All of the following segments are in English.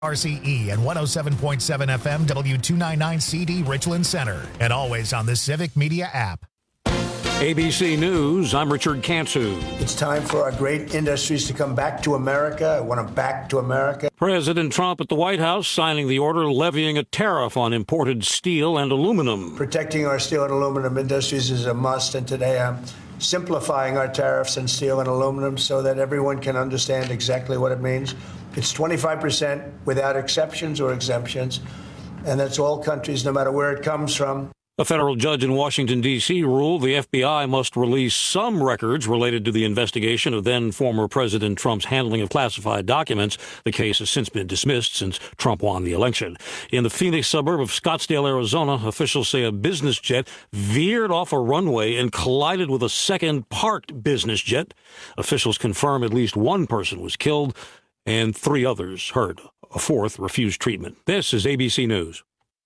RCE and 107.7 FM W299CD Richland Center, and always on the Civic Media app. ABC News, I'm Richard Cantu. It's time for our great industries to come back to America. I want them back to America. President Trump at the White House signing the order levying a tariff on imported steel and aluminum. Protecting our steel and aluminum industries is a must, and today I'm simplifying our tariffs on steel and aluminum so that everyone can understand exactly what it means. It's 25% without exceptions or exemptions, and that's all countries, no matter where it comes from. A federal judge in Washington, D.C. ruled the FBI must release some records related to the investigation of then-former President Trump's handling of classified documents. The case has since been dismissed since Trump won the election. In the Phoenix suburb of Scottsdale, Arizona, officials say a business jet veered off a runway and collided with a second parked business jet. Officials confirm at least one person was killed and 3 others hurt. A 4th refused treatment. This is ABC News.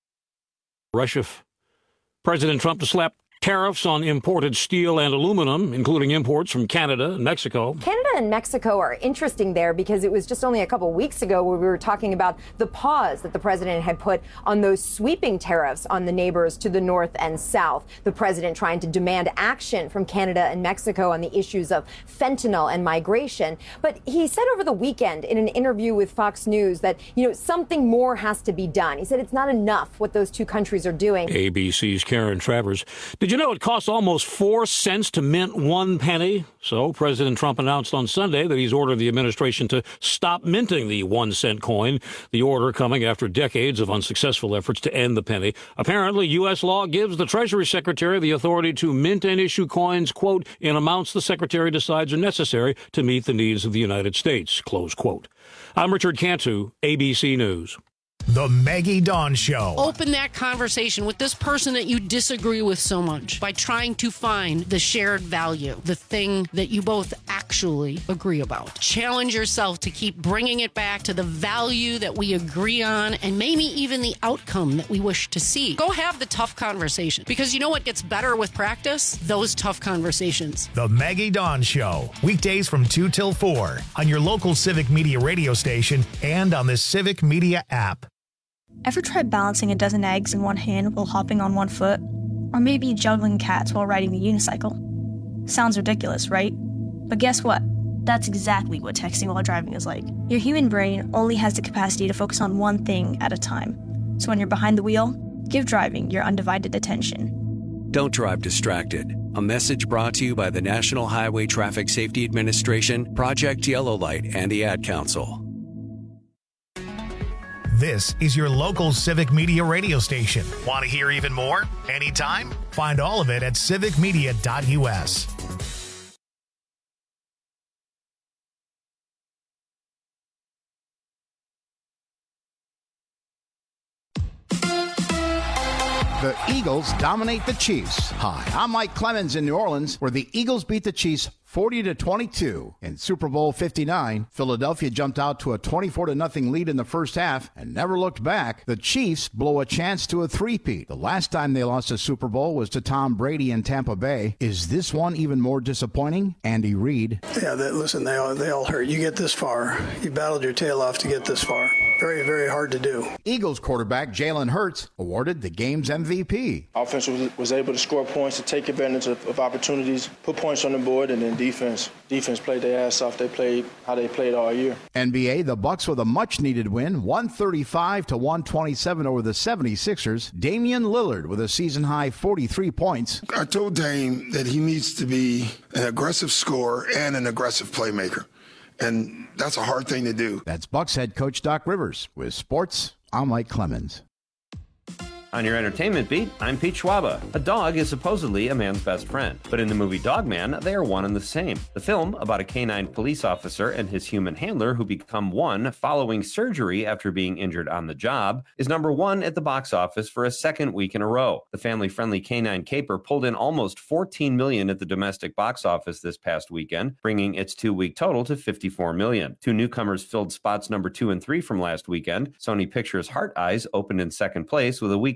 President Trump to slap tariffs on imported steel and aluminum, including imports from Canada and Mexico. Canada and Mexico are interesting there because it was just only a couple weeks ago where we were talking about the pause that the president had put on those sweeping tariffs on the neighbors to the north and south. The president trying to demand action from Canada and Mexico on the issues of fentanyl and migration. But he said over the weekend in an interview with Fox News that, something more has to be done. He said it's not enough what those two countries are doing. ABC's Karen Travers. Did you know it costs almost 4 cents to mint 1 penny? So President Trump announced on Sunday that he's ordered the administration to stop minting the 1-cent coin, the order coming after decades of unsuccessful efforts to end the penny. Apparently, U.S. law gives the Treasury Secretary the authority to mint and issue coins, quote, in amounts the Secretary decides are necessary to meet the needs of the United States, close quote. I'm Richard Cantu, ABC News. The Maggie Dawn Show. Open that conversation with this person that you disagree with so much by trying to find the shared value, the thing that you both actually agree about. Challenge yourself to keep bringing it back to the value that we agree on and maybe even the outcome that we wish to see. Go have the tough conversation, because you know what gets better with practice? Those tough conversations. The Maggie Dawn Show. Weekdays from 2 till 4 on your local Civic Media radio station and on the Civic Media app. Ever tried balancing a dozen eggs in one hand while hopping on one foot? Or maybe juggling cats while riding the unicycle? Sounds ridiculous, right? But guess what? That's exactly what texting while driving is like. Your human brain only has the capacity to focus on one thing at a time. So when you're behind the wheel, give driving your undivided attention. Don't drive distracted. A message brought to you by the National Highway Traffic Safety Administration, Project Yellow Light, and the Ad Council. This is your local Civic Media radio station. Want to hear even more? Anytime? Find all of it at civicmedia.us. The Eagles dominate the Chiefs. Hi, I'm Mike Clemens in New Orleans, where the Eagles beat the Chiefs 40-22. In Super Bowl 59, Philadelphia jumped out to a 24-0 lead in the first half and never looked back. The Chiefs blow a chance to a three-peat. The last time they lost a Super Bowl was to Tom Brady in Tampa Bay. Is this one even more disappointing? Andy Reid. Yeah, listen, they all hurt. You get this far. You battled your tail off to get this far. Very, very hard to do. Eagles quarterback Jalen Hurts awarded the game's MVP. Offense was able to score points, to take advantage of opportunities, put points on the board, and then defense played their ass off. They played how they played all year. NBA, the Bucks with a much-needed win, 135-127 over the 76ers. Damian Lillard with a season-high 43 points. I told Dame that he needs to be an aggressive scorer and an aggressive playmaker. And that's a hard thing to do. That's Bucks head coach Doc Rivers. With sports, I'm Mike Clemens. On your entertainment beat, I'm Pete Schwaba. A dog is supposedly a man's best friend, but in the movie Dog Man, they are one and the same. The film, about a canine police officer and his human handler who become one following surgery after being injured on the job, is #1 at the box office for a second week in a row. The family-friendly canine caper pulled in almost $14 million at the domestic box office this past weekend, bringing its 2-week total to $54 million. Two newcomers filled spots number 2 and 3 from last weekend. Sony Pictures' Heart Eyes opened in second place with a weekend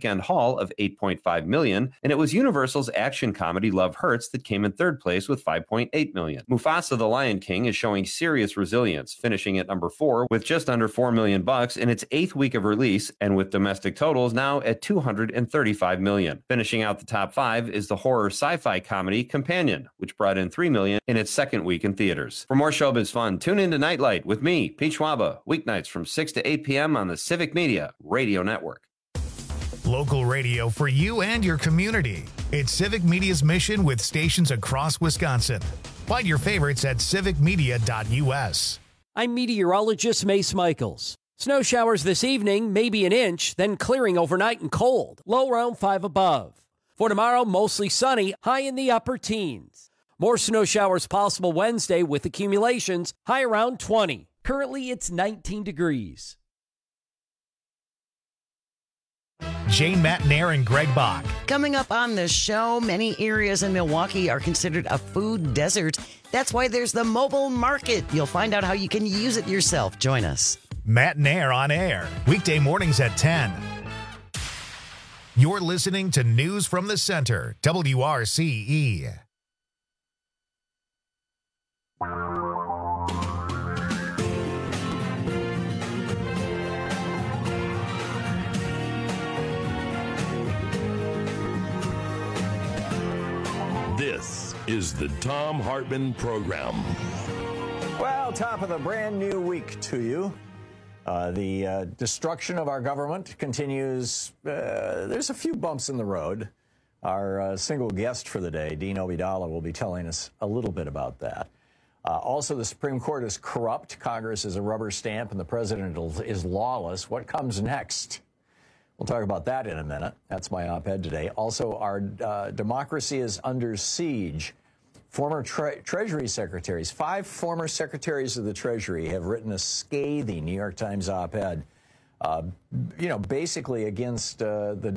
weekend haul of $8.5 million, and it was Universal's action comedy Love Hurts that came in third place with $5.8 million. Mufasa the Lion King is showing serious resilience, finishing at number 4 with just under $4 million in its 8th week of release, and with domestic totals now at $235 million. Finishing out the top 5 is the horror sci-fi comedy Companion, which brought in $3 million in its 2nd week in theaters. For more showbiz fun, tune in to Nightlight with me, Pete Schwaba, weeknights from 6 to 8 p.m. on the Civic Media Radio Network. Local radio for you and your community. It's Civic Media's mission with stations across Wisconsin. Find your favorites at civicmedia.us. I'm meteorologist Mace Michaels. Snow showers this evening, maybe an inch, then clearing overnight and cold, low around 5 above. For tomorrow, mostly sunny, high in the upper teens. More snow showers possible Wednesday with accumulations, high around 20. Currently, it's 19 degrees. Jane Matnair and Greg Bach. Coming up on the show, many areas in Milwaukee are considered a food desert. That's why there's the mobile market. You'll find out how you can use it yourself. Join us. Matnair on air, weekday mornings at 10. You're listening to News from the Center, WRCE. This is the Thom Hartmann Program. Well, top of the brand new week to you. The destruction of our government continues. There's a few bumps in the road. Our single guest for the day, Dean Obeidallah, will be telling us a little bit about that. Also, the Supreme Court is corrupt. Congress is a rubber stamp, and the president is lawless. What comes next? We'll talk about that in a minute. That's my op-ed today. Also, our democracy is under siege. Former Treasury secretaries, 5 former secretaries of the Treasury have written a scathing New York Times op-ed, basically against the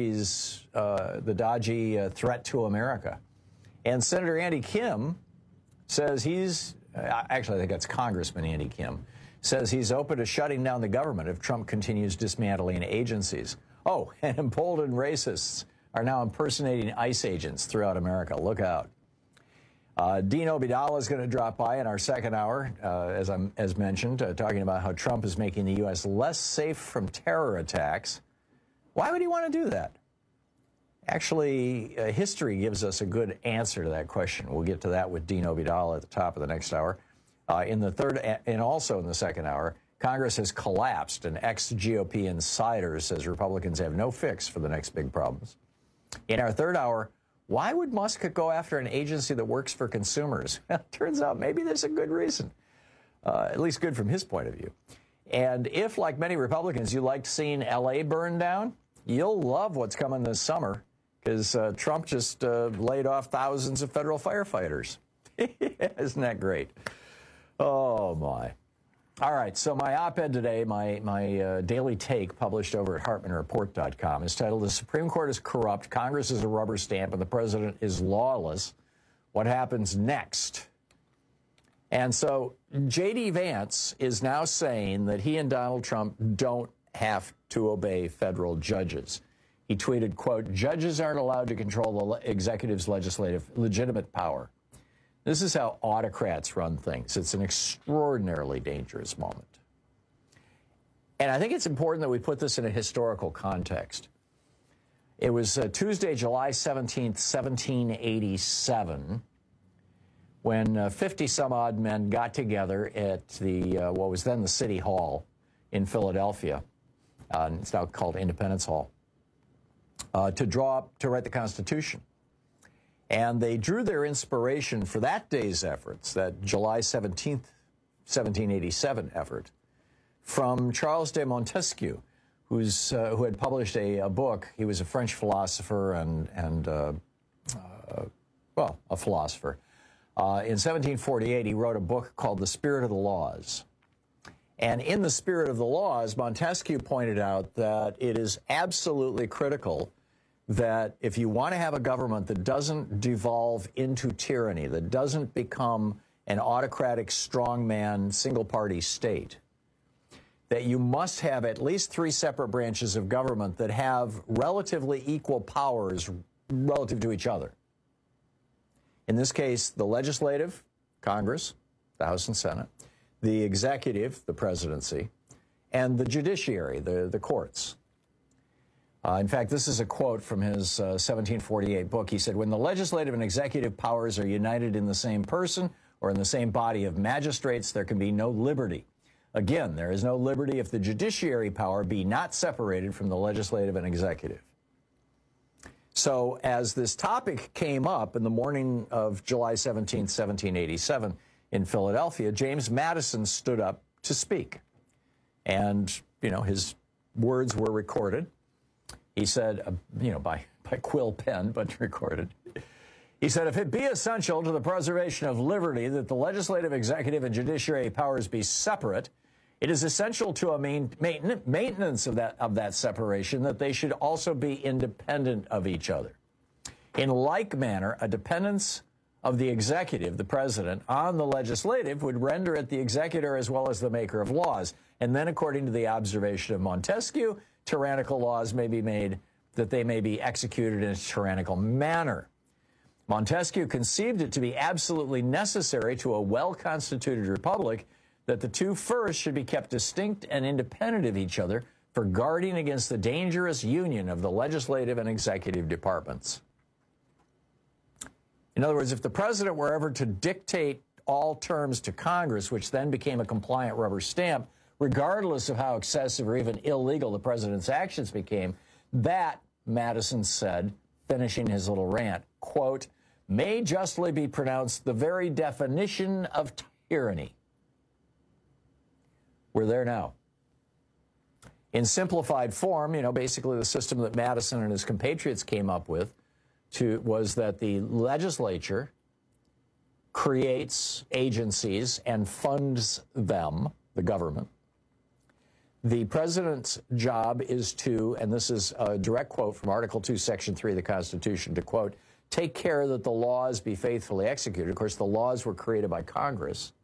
dodgy threat to America. And Senator Andy Kim says actually I think that's Congressman Andy Kim, says he's open to shutting down the government if Trump continues dismantling agencies. Oh, and emboldened racists are now impersonating ICE agents throughout America. Look out. Dean Obeidallah is going to drop by in our second hour, as mentioned, talking about how Trump is making the U.S. less safe from terror attacks. Why would he want to do that? Actually, history gives us a good answer to that question. We'll get to that with Dean Obeidallah at the top of the next hour. In the third and also in the second hour, Congress has collapsed. An ex-GOP insider says Republicans have no fix for the next big problems. In our third hour, why would Musk go after an agency that works for consumers? Turns out maybe there's a good reason, at least good from his point of view. And if, like many Republicans, you liked seeing L.A. burn down, you'll love what's coming this summer because Trump just laid off thousands of federal firefighters. Isn't that great? Oh, my. All right, so my op-ed today, my daily take published over at HartmannReport.com is titled, "The Supreme Court is corrupt, Congress is a rubber stamp, and the president is lawless. What happens next?" And so J.D. Vance is now saying that he and Donald Trump don't have to obey federal judges. He tweeted, quote, "Judges aren't allowed to control the executive's legitimate power." This is how autocrats run things. It's an extraordinarily dangerous moment. And I think it's important that we put this in a historical context. It was Tuesday, July 17th, 1787, when 50-some-odd men got together at the what was then the City Hall in Philadelphia. It's now called Independence Hall, to write the Constitution. And they drew their inspiration for that day's efforts, that July 17th, 1787 effort, from Charles de Montesquieu, who had published a book. He was a French philosopher and a philosopher. In 1748, he wrote a book called The Spirit of the Laws. And in The Spirit of the Laws, Montesquieu pointed out that it is absolutely critical that if you want to have a government that doesn't devolve into tyranny, that doesn't become an autocratic, strongman, single-party state, that you must have at least 3 separate branches of government that have relatively equal powers relative to each other. In this case, the legislative, Congress, the House and Senate, the executive, the presidency, and the judiciary, the courts. In fact, this is a quote from his 1748 book. He said, "When the legislative and executive powers are united in the same person or in the same body of magistrates, there can be no liberty. Again, there is no liberty if the judiciary power be not separated from the legislative and executive." So as this topic came up in the morning of July 17, 1787 in Philadelphia, James Madison stood up to speak. And, his words were recorded. He said, by quill pen, but recorded. He said, "If it be essential to the preservation of liberty that the legislative, executive, and judiciary powers be separate, it is essential to a maintenance of that separation that they should also be independent of each other. In like manner, a dependence of the executive, the president, on the legislative would render it the executor as well as the maker of laws. And then, according to the observation of Montesquieu, tyrannical laws may be made that they may be executed in a tyrannical manner. Montesquieu conceived it to be absolutely necessary to a well-constituted republic that the two first should be kept distinct and independent of each other for guarding against the dangerous union of the legislative and executive departments." In other words, if the president were ever to dictate all terms to Congress, which then became a compliant rubber stamp, regardless of how excessive or even illegal the president's actions became, that, Madison said, finishing his little rant, quote, "may justly be pronounced the very definition of tyranny." We're there now. In simplified form, basically the system that Madison and his compatriots came up with was that the legislature creates agencies and funds them, the government. The president's job is to, and this is a direct quote from Article 2, Section 3 of the Constitution, to quote, "take care that the laws be faithfully executed." Of course, the laws were created by Congress.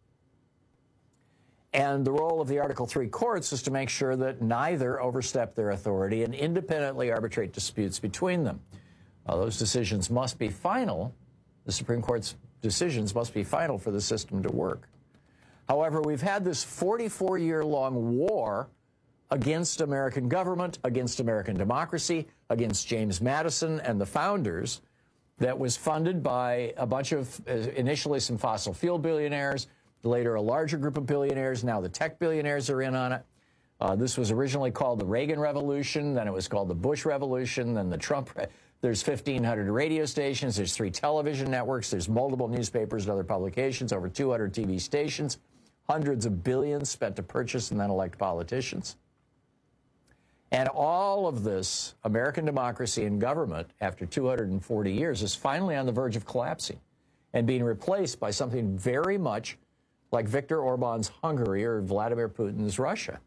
And the role of the Article 3 courts is to make sure that neither overstep their authority and independently arbitrate disputes between them. Those decisions must be final. The Supreme Court's decisions must be final for the system to work. However, we've had this 44-year-long war against American government, against American democracy, against James Madison and the founders that was funded by a bunch of, initially some fossil fuel billionaires, later a larger group of billionaires. Now the tech billionaires are in on it. This was originally called the Reagan Revolution. Then it was called the Bush Revolution. Then the Trump. There's 1,500 radio stations. There's 3 television networks. There's multiple newspapers and other publications, over 200 TV stations, hundreds of billions spent to purchase and then elect politicians. And all of this American democracy and government, after 240 years, is finally on the verge of collapsing and being replaced by something very much like Viktor Orban's Hungary or Vladimir Putin's Russia.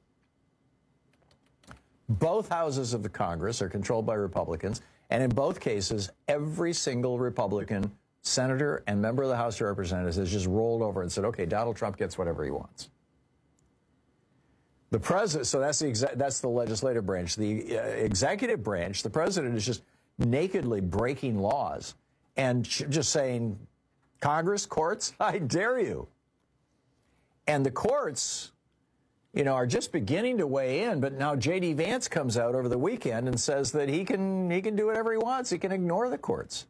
Both houses of the Congress are controlled by Republicans, and in both cases, every single Republican senator and member of the House of Representatives has just rolled over and said, okay, Donald Trump gets whatever he wants. The president, so that's the legislative branch. The executive branch, the president is just nakedly breaking laws and just saying, Congress, courts, I dare you. And the courts, are just beginning to weigh in, but now J.D. Vance comes out over the weekend and says that he can do whatever he wants. He can ignore the courts.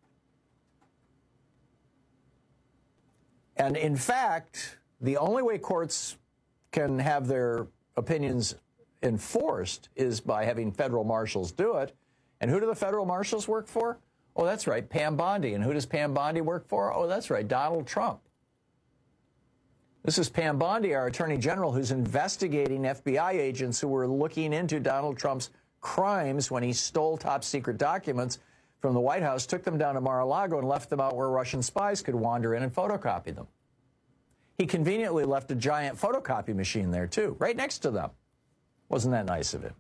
And in fact, the only way courts can have their opinions enforced is by having federal marshals do it. And who do the federal marshals work for? Oh, that's right, Pam Bondi. And who does Pam Bondi work for? Oh, that's right, Donald Trump. This is Pam Bondi, our Attorney General, who's investigating FBI agents who were looking into Donald Trump's crimes when he stole top-secret documents from the White House, took them down to Mar-a-Lago, and left them out where Russian spies could wander in and photocopy them. He conveniently left a giant photocopy machine there, too, right next to them. Wasn't that nice of him?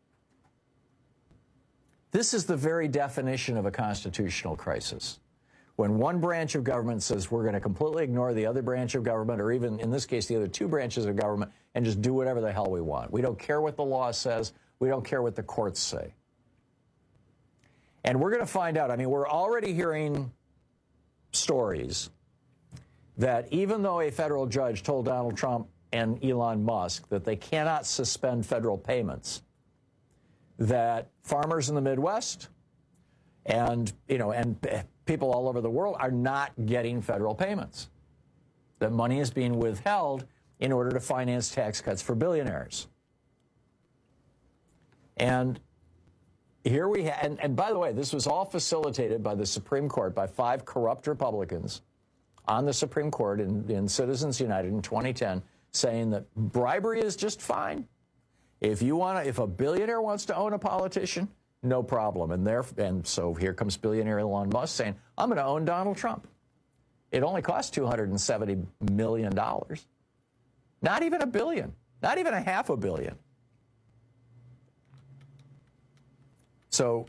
This is the very definition of a constitutional crisis. When one branch of government says we're going to completely ignore the other branch of government, or even in this case, the other two branches of government, and just do whatever the hell we want. We don't care what the law says. We don't care what the courts say. And we're going to find out. I mean, we're already hearing stories that even though a federal judge told Donald Trump and Elon Musk that they cannot suspend federal payments, that farmers in the Midwest and people all over the world are not getting federal payments. That money is being withheld in order to finance tax cuts for billionaires. And here we have, and by the way, this was all facilitated by the Supreme Court, by 5 corrupt Republicans on the Supreme Court in Citizens United in 2010, saying that bribery is just fine. If a billionaire wants to own a politician, no problem. And so here comes billionaire Elon Musk saying, I'm going to own Donald Trump. It only costs $270 million. Not even $1 billion. Not even $500 million. So,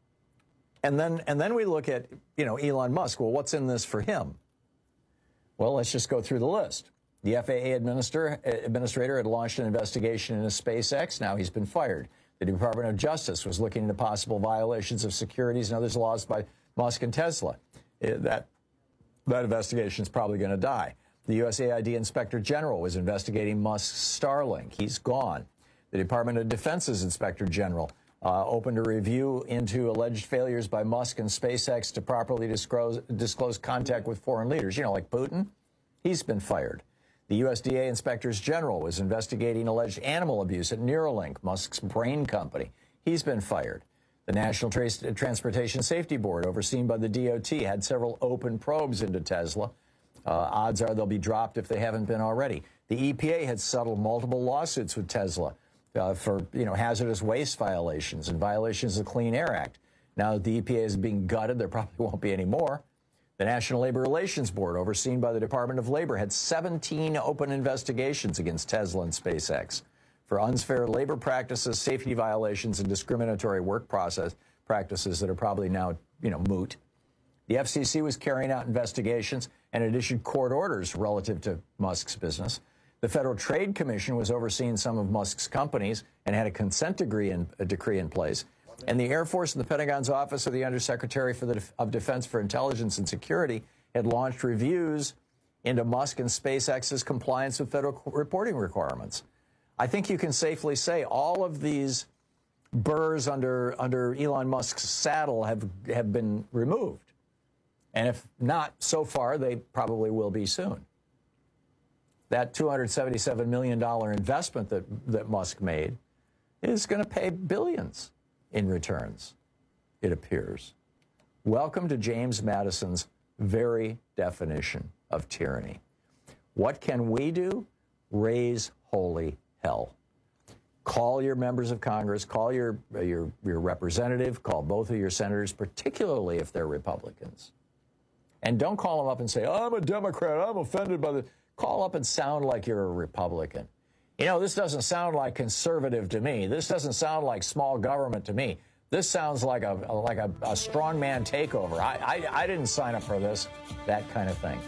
and then we look at, Elon Musk. Well, what's in this for him? Well, let's just go through the list. The FAA administrator had launched an investigation into SpaceX. Now he's been fired. The Department of Justice was looking into possible violations of securities and others laws by Musk and Tesla. That investigation is probably going to die. The USAID Inspector General was investigating Musk's Starlink. He's gone. The Department of Defense's Inspector General opened a review into alleged failures by Musk and SpaceX to properly disclose contact with foreign leaders, like Putin. He's been fired. The USDA Inspectors General was investigating alleged animal abuse at Neuralink, Musk's brain company. He's been fired. The National Transportation Safety Board, overseen by the DOT, had several open probes into Tesla. Odds are they'll be dropped if they haven't been already. The EPA had settled multiple lawsuits with Tesla for hazardous waste violations and violations of the Clean Air Act. Now that the EPA is being gutted, there probably won't be any more. The National Labor Relations Board, overseen by the Department of Labor, had 17 open investigations against Tesla and SpaceX for unfair labor practices, safety violations, and discriminatory work process practices that are probably now, moot. The FCC was carrying out investigations and had issued court orders relative to Musk's business. The Federal Trade Commission was overseeing some of Musk's companies and had a consent decree in place. And the Air Force and the Pentagon's Office of the Undersecretary of Defense for Intelligence and Security had launched reviews into Musk and SpaceX's compliance with federal reporting requirements. I think you can safely say all of these burrs under Elon Musk's saddle have been removed. And if not so far, they probably will be soon. That $277 million investment that Musk made is going to pay billions in returns, it appears. Welcome to James Madison's very definition of tyranny. What can we do? Raise holy hell. Call your members of Congress, call your representative, call both of your senators, particularly if they're Republicans. And don't call them up and say, I'm a Democrat, I'm offended by the... Call up and sound like you're a Republican. This doesn't sound like conservative to me. This doesn't sound like small government to me. This sounds like a strongman takeover. I didn't sign up for this. That kind of thing.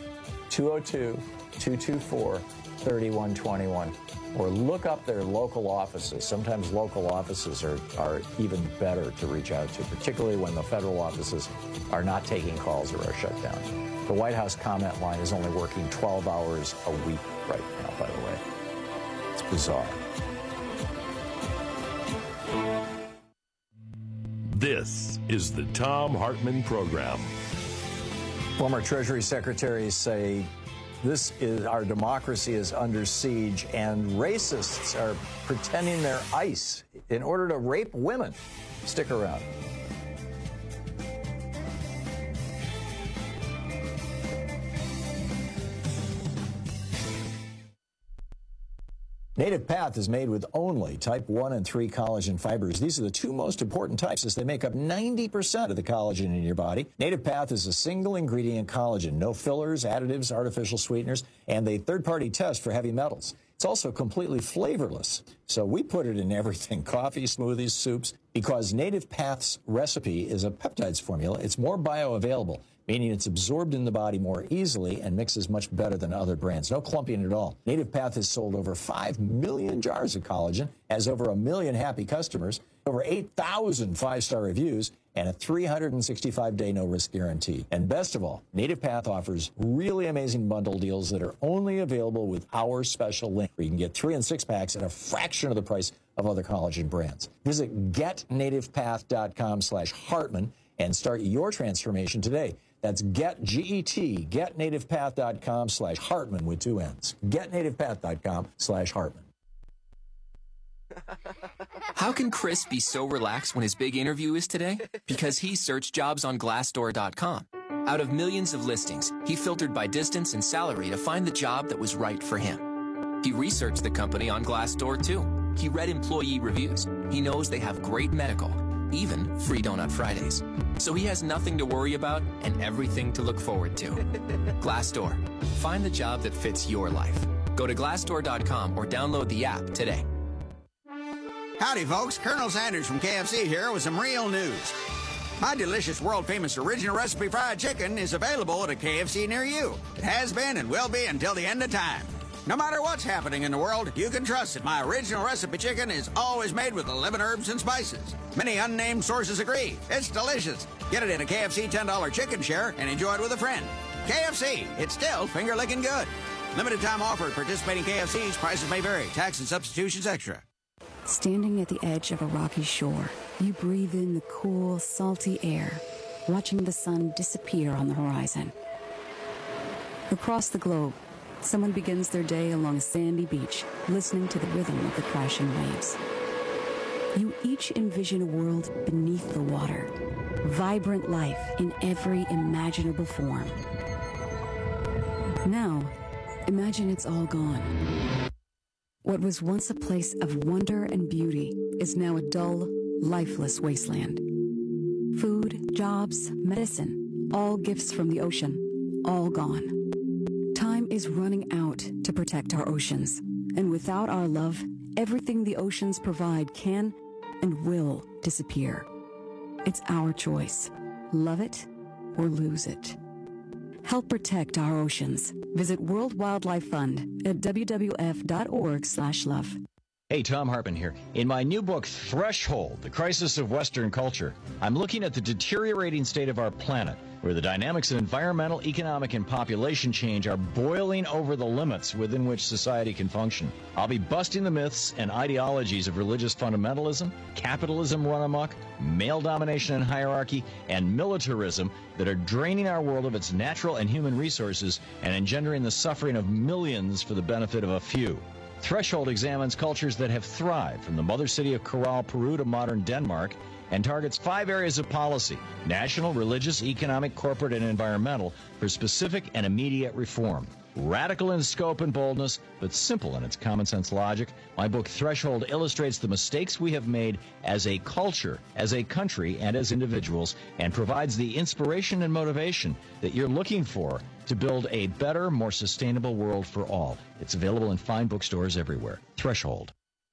202-224-3121. Or look up their local offices. Sometimes local offices are even better to reach out to, particularly when the federal offices are not taking calls or are shut down. The White House comment line is only working 12 hours a week right now, by the way. It's bizarre. This is the Thom Hartmann Program. Former Treasury secretaries say our democracy is under siege, and racists are pretending they're ICE in order to rape women. Stick around. Native Path is made with only type 1 and 3 collagen fibers. These are the two most important types as they make up 90% of the collagen in your body. Native Path is a single ingredient collagen, no fillers, additives, artificial sweeteners, and a third-party test for heavy metals. It's also completely flavorless. So we put it in everything, coffee, smoothies, soups, because Native Path's recipe is a peptides formula. It's more bioavailable. meaning it's absorbed in the body more easily and mixes much better than other brands. No clumping at all. Native Path has sold over 5 million jars of collagen, has over 1 million happy customers, over 8,000 five-star reviews, and a 365-day no-risk guarantee. And best of all, Native Path offers really amazing bundle deals that are only available with our special link, where you can get 3 and 6 packs at a fraction of the price of other collagen brands. Visit getnativepath.com/Hartman and start your transformation today. That's getnativepath.com/Hartman with 2 N's. Getnativepath.com/Hartman. How can Chris be so relaxed when his big interview is today? Because he searched jobs on Glassdoor.com. Out of millions of listings, he filtered by distance and salary to find the job that was right for him. He researched the company on Glassdoor too. He read employee reviews. He knows they have great medical, even free Donut Fridays. So he has nothing to worry about and everything to look forward to. Glassdoor. Find the job that fits your life. Go to Glassdoor.com or download the app today. Howdy, folks. Colonel Sanders from KFC here with some real news. My delicious, world-famous original recipe fried chicken is available at a KFC near you. It has been and will be until the end of time. No matter what's happening in the world, you can trust that my original recipe chicken is always made with 11 herbs and spices. Many unnamed sources agree. It's delicious. Get it in a KFC $10 chicken share and enjoy it with a friend. KFC, it's still finger-licking good. Limited time offer at participating KFCs. Prices may vary. Tax and substitutions extra. Standing at the edge of a rocky shore, you breathe in the cool, salty air, watching the sun disappear on the horizon. Across the globe, someone begins their day along a sandy beach, listening to the rhythm of the crashing waves. You each envision a world beneath the water, vibrant life in every imaginable form. Now, imagine it's all gone. What was once a place of wonder and beauty is now a dull, lifeless wasteland. Food, jobs, medicine, all gifts from the ocean, all gone. Time is running out to protect our oceans, and without our love, everything the oceans provide can and will disappear. It's our choice. Love it or lose it. Help protect our oceans. Visit World Wildlife Fund at wwf.org/love. Hey, Tom Hartman here. In my new book, Threshold, The Crisis of Western Culture, I'm looking at the deteriorating state of our planet, where the dynamics of environmental, economic, and population change are boiling over the limits within which society can function. I'll be busting the myths and ideologies of religious fundamentalism, capitalism run amok, male domination and hierarchy, and militarism that are draining our world of its natural and human resources and engendering the suffering of millions for the benefit of a few. Threshold examines cultures that have thrived, from the mother city of Corral, Peru to modern Denmark, and targets 5 areas of policy: national, religious, economic, corporate, and environmental, for specific and immediate reform. Radical in scope and boldness, but simple in its common sense logic, my book Threshold illustrates the mistakes we have made as a culture, as a country, and as individuals, and provides the inspiration and motivation that you're looking for to build a better, more sustainable world for all. It's available in fine bookstores everywhere. Threshold.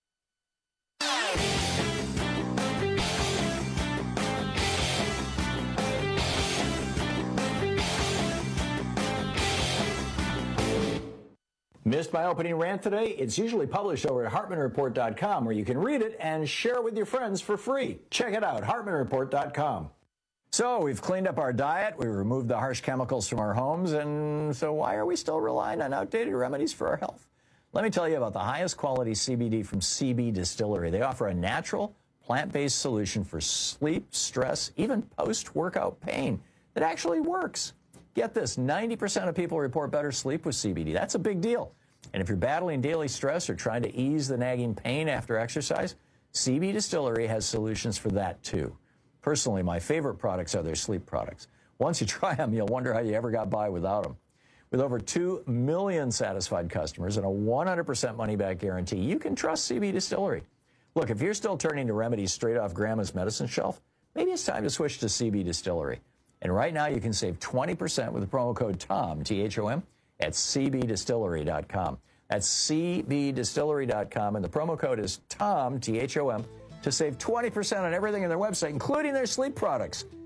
Missed my opening rant today? It's usually published over at HartmanReport.com, where you can read it and share it with your friends for free. Check it out, HartmanReport.com. So we've cleaned up our diet, we removed the harsh chemicals from our homes, and so why are we still relying on outdated remedies for our health? Let me tell you about the highest quality CBD from CB Distillery. They offer a natural, plant-based solution for sleep, stress, even post-workout pain that actually works. Get this, 90% of people report better sleep with CBD. That's a big deal. And if you're battling daily stress or trying to ease the nagging pain after exercise, CB Distillery has solutions for that too. Personally, my favorite products are their sleep products. Once you try them, you'll wonder how you ever got by without them. With over 2 million satisfied customers and a 100% money-back guarantee, you can trust CB Distillery. Look, if you're still turning to remedies straight off Grandma's medicine shelf, maybe it's time to switch to CB Distillery. And right now, you can save 20% with the promo code TOM, T-H-O-M, at cbdistillery.com. That's cbdistillery.com, and the promo code is TOM, T-H-O-M, to save 20% on everything on their website, including their sleep products.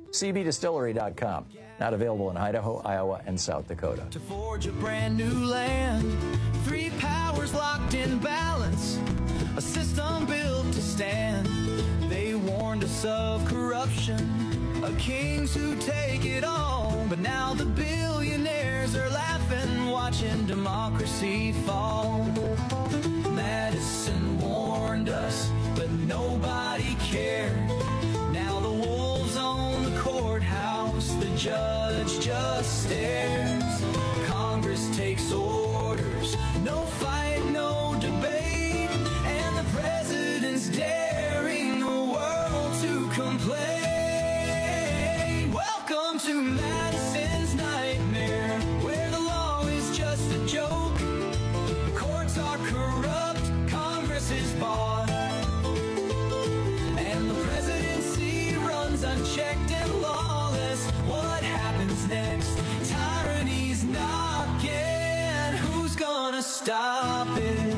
cbdistillery.com. Not available in Idaho, Iowa, and South Dakota. To forge a brand new land, 3 powers locked in balance, a system built to stand. They warned us of corruption, of kings who take it all. But now the billionaires are laughing, watching democracy fall. Madison warned us, but nobody cared. Now the wolves own the courthouse, the judge just stares. Congress takes orders, no fight, no debate, and the president's daring the world to complain. Welcome to Madison's nightmare, where the law is just a joke. The courts are corrupt, Congress is bought, and the presidency runs unchecked and lawless. What happens next? Tyranny's knocking. Who's gonna stop it?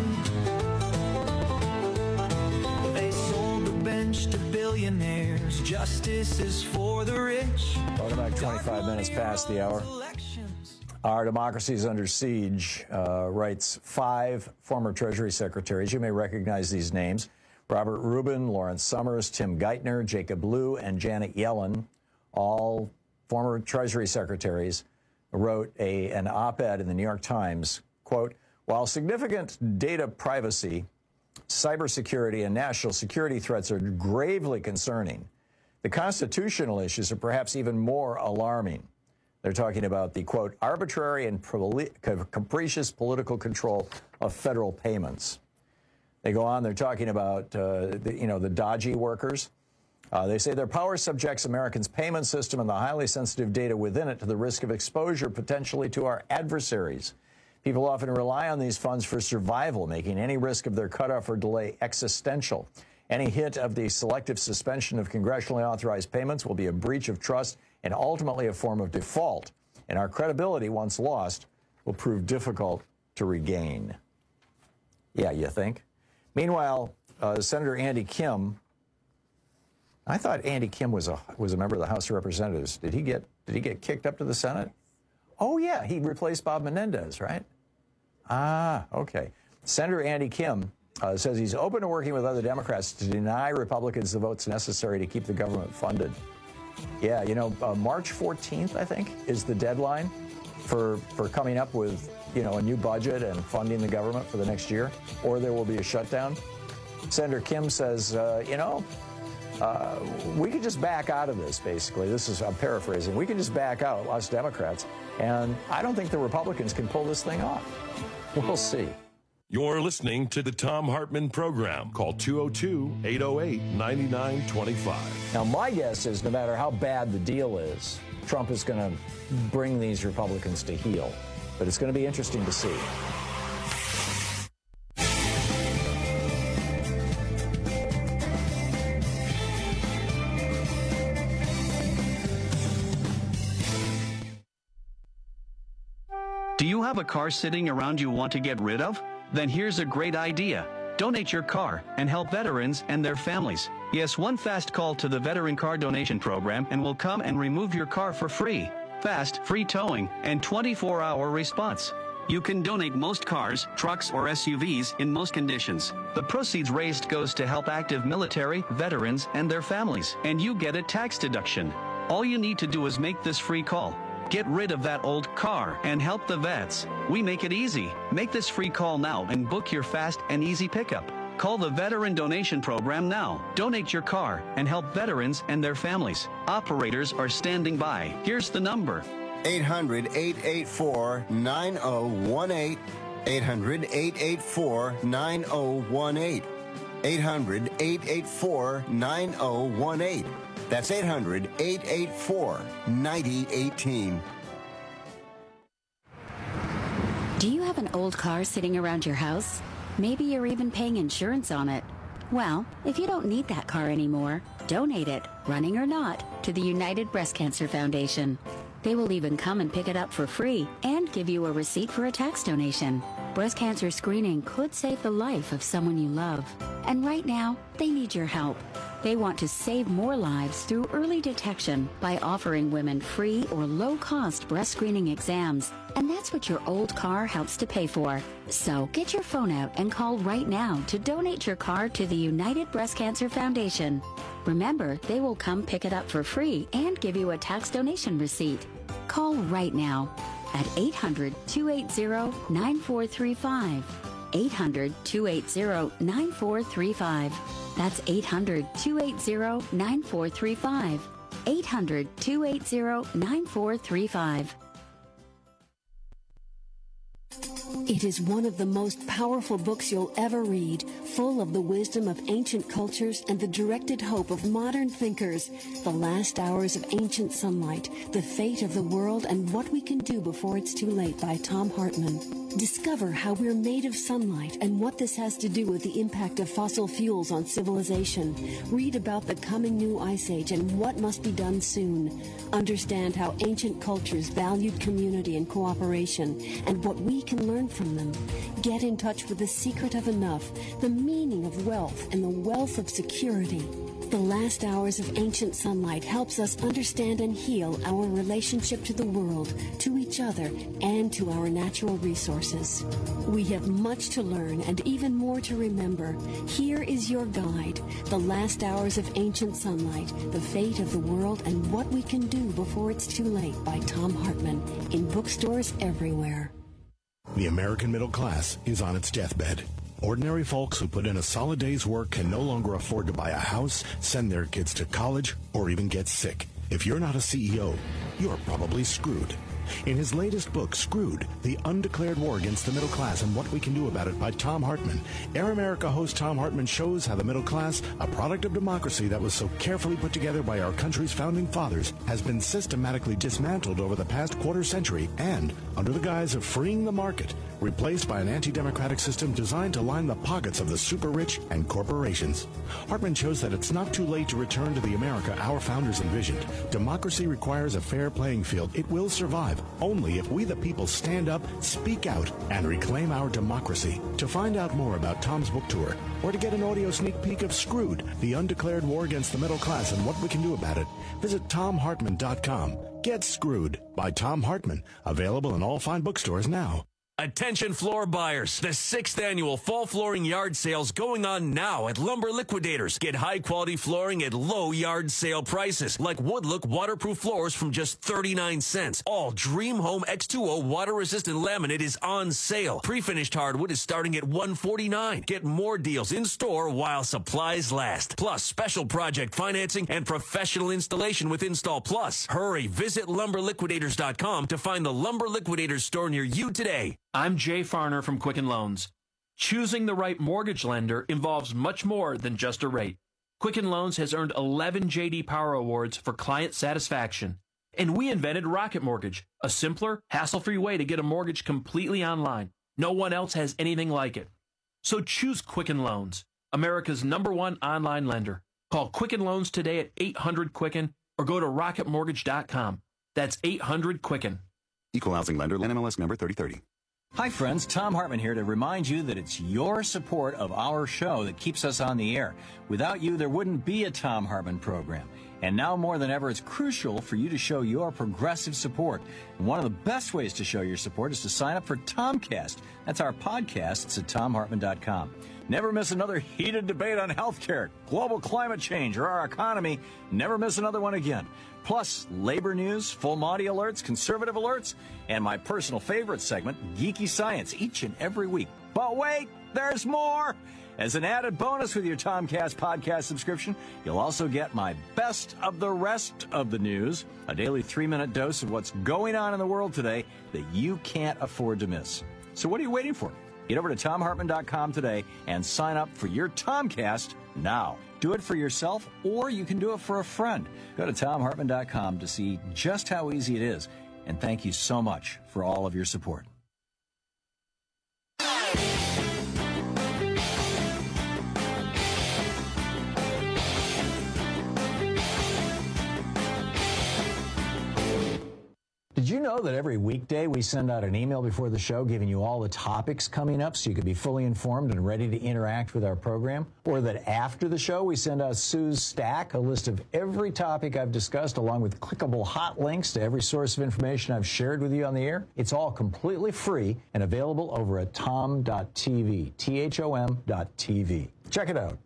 They sold the bench to billionaires. Justice is for the rich. Welcome back. 25 minutes past the hour. Our democracy is under siege, writes 5 former Treasury secretaries. You may recognize these names: Robert Rubin, Lawrence Summers, Tim Geithner, Jacob Lew, and Janet Yellen, all former Treasury secretaries, wrote an op-ed in the New York Times, quote, "While significant data privacy, cybersecurity, and national security threats are gravely concerning, the constitutional issues are perhaps even more alarming." They're talking about the, quote, "arbitrary and capricious political control of federal payments." They go on, they're talking about, the dodgy workers. They say their power subjects Americans' payment system and the highly sensitive data within it to the risk of exposure potentially to our adversaries. People often rely on these funds for survival, making any risk of their cutoff or delay existential. Any hint of the selective suspension of congressionally authorized payments will be a breach of trust and ultimately a form of default. And our credibility, once lost, will prove difficult to regain. Yeah, you think? Meanwhile, Senator Andy Kim, I thought Andy Kim was a member of the House of Representatives. Did he get kicked up to the Senate? Oh yeah, he replaced Bob Menendez, right? Ah, okay. Senator Andy Kim says he's open to working with other Democrats to deny Republicans the votes necessary to keep the government funded. Yeah, March 14th, I think, is the deadline for coming up with, a new budget and funding the government for the next year, or there will be a shutdown. Senator Kim says, we could just back out of this, basically. I'm paraphrasing. We can just back out, us Democrats, and I don't think the Republicans can pull this thing off. We'll see. You're listening to the Thom Hartmann Program. Call 202-808-9925. Now, my guess is no matter how bad the deal is, Trump is going to bring these Republicans to heel. But it's going to be interesting to see. Do you have a car sitting around you want to get rid of? Then here's a great idea. Donate your car and help veterans and their families. Yes, one fast call to the Veteran Car Donation Program and we'll come and remove your car for free. Fast, free towing, and 24-hour response. You can donate most cars, trucks, or SUVs in most conditions. The proceeds raised goes to help active military, veterans, and their families, and you get a tax deduction. All you need to do is make this free call. Get rid of that old car and help the vets. We make it easy. Make this free call now and book your fast and easy pickup. Call the Veteran Donation Program now. Donate your car and help veterans and their families. Operators are standing by. Here's the number. 800-884-9018. 800-884-9018. 800-884-9018. That's 800-884-9018. Do you have an old car sitting around your house? Maybe you're even paying insurance on it. Well, if you don't need that car anymore, donate it, running or not, to the United Breast Cancer Foundation. They will even come and pick it up for free and give you a receipt for a tax donation. Breast cancer screening could save the life of someone you love. And right now, they need your help. They want to save more lives through early detection by offering women free or low-cost breast screening exams. And that's what your old car helps to pay for. So get your phone out and call right now to donate your car to the United Breast Cancer Foundation. Remember, they will come pick it up for free and give you a tax donation receipt. Call right now at 800-280-9435. 800-280-9435. That's 800-280-9435. 800-280-9435. It is one of the most powerful books you'll ever read, full of the wisdom of ancient cultures and the directed hope of modern thinkers. The Last Hours of Ancient Sunlight, The Fate of the World and What We Can Do Before It's Too Late by Tom Hartman. Discover how we're made of sunlight and what this has to do with the impact of fossil fuels on civilization. Read about the coming new ice age and what must be done soon. Understand how ancient cultures valued community and cooperation and what we can learn from them. Get in touch with the secret of enough, the meaning of wealth, and the wealth of security. The Last Hours of Ancient Sunlight helps us understand and heal our relationship to the world, to each other, and to our natural resources. We have much to learn and even more to remember. Here is your guide, The Last Hours of Ancient Sunlight, The Fate of the World and What We Can Do Before It's Too Late by Tom Hartman, in bookstores everywhere. The American middle class is on its deathbed. Ordinary folks who put in a solid day's work can no longer afford to buy a house, send their kids to college, or even get sick. If you're not a CEO, you're probably screwed. In his latest book, Screwed, The Undeclared War Against the Middle Class and What We Can Do About It by Tom Hartman, Air America host Tom Hartman shows how the middle class, a product of democracy that was so carefully put together by our country's founding fathers, has been systematically dismantled over the past quarter century and, under the guise of freeing the market, replaced by an anti-democratic system designed to line the pockets of the super rich and corporations. Hartman shows that it's not too late to return to the America our founders envisioned. Democracy requires a fair playing field. It will survive only if we the people stand up, speak out, and reclaim our democracy. To find out more about Tom's book tour, or to get an audio sneak peek of Screwed, The Undeclared War Against the Middle Class and What We Can Do About It, visit TomHartman.com. Get Screwed by Tom Hartman. Available in all fine bookstores now. Attention floor buyers. The 6th annual fall flooring yard sale's going on now at Lumber Liquidators. Get high quality flooring at low yard sale prices, like Woodlook waterproof floors from just 39 cents. All Dream Home X2O water resistant laminate is on sale. Pre-finished hardwood is starting at $149. Get more deals in store while supplies last. Plus special project financing and professional installation with Install Plus. Hurry, visit lumberliquidators.com to find the Lumber Liquidators store near you today. I'm Jay Farner from Quicken Loans. Choosing the right mortgage lender involves much more than just a rate. Quicken Loans has earned 11 J.D. Power Awards for client satisfaction. And we invented Rocket Mortgage, a simpler, hassle-free way to get a mortgage completely online. No one else has anything like it. So choose Quicken Loans, America's #1 online lender. Call Quicken Loans today at 800-QUICKEN or go to rocketmortgage.com. That's 800-QUICKEN. Equal housing lender, NMLS number 3030. Hi friends, Tom Hartman here to remind you that it's your support of our show that keeps us on the air. Without you, there wouldn't be a Tom Hartman program. And now more than ever, it's crucial for you to show your progressive support. And one of the best ways to show your support is to sign up for Tomcast. That's our podcast. It's at TomHartman.com. Never miss another heated debate on healthcare, global climate change, or our economy. Never miss another one again. Plus, labor news, full Monty alerts, conservative alerts, and my personal favorite segment, Geeky Science, each and every week. But wait, there's more! As an added bonus with your Tomcast podcast subscription, you'll also get my best of the rest of the news, a daily 3-minute dose of what's going on in the world today that you can't afford to miss. So what are you waiting for? Get over to TomHartman.com today and sign up for your Tomcast now. Do it for yourself, or you can do it for a friend. Go to TomHartman.com to see just how easy it is. And thank you so much for all of your support. Did you you know that every weekday we send out an email before the show giving you all the topics coming up so you can be fully informed and ready to interact with our program? Or that after the show we send out Sue's Stack, a list of every topic I've discussed along with clickable hot links to every source of information I've shared with you on the air? It's all completely free and available over at tom.tv, THOM.tv. Check it out.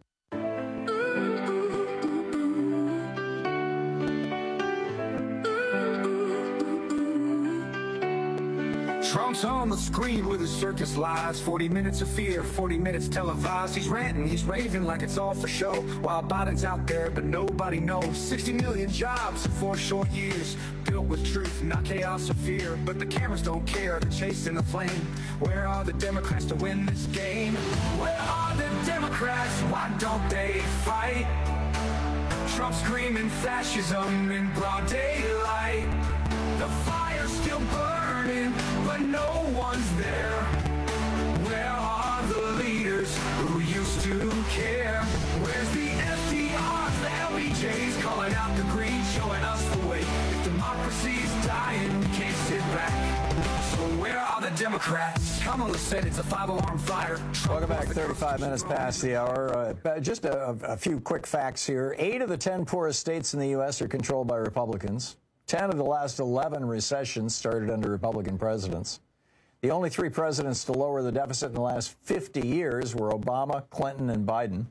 Trump's on the screen with his circus lies. 40 minutes of fear, 40 minutes televised. He's ranting, he's raving like it's all for show, while Biden's out there, but nobody knows. 60 million jobs in 4 short years, built with truth, not chaos or fear. But the cameras don't care, they're chasing the flame. Where are the Democrats to win this game? Where are the Democrats? Why don't they fight? Trump screaming fascism in broad daylight. The fire's still burning, but no one's there. Where are the leaders who used to care? Where's the FDRs, the LBJs calling out the greed, showing us the way? If democracy's dying, we can't sit back. So where are the Democrats? Kamala said it's a 5-alarm fire. Welcome back. 35 minutes past the hour. Just a few quick facts here. 8 of the 10 poorest states in the U.S. are controlled by Republicans. 10 of the last 11 recessions started under Republican presidents. The only 3 presidents to lower the deficit in the last 50 years were Obama, Clinton, and Biden.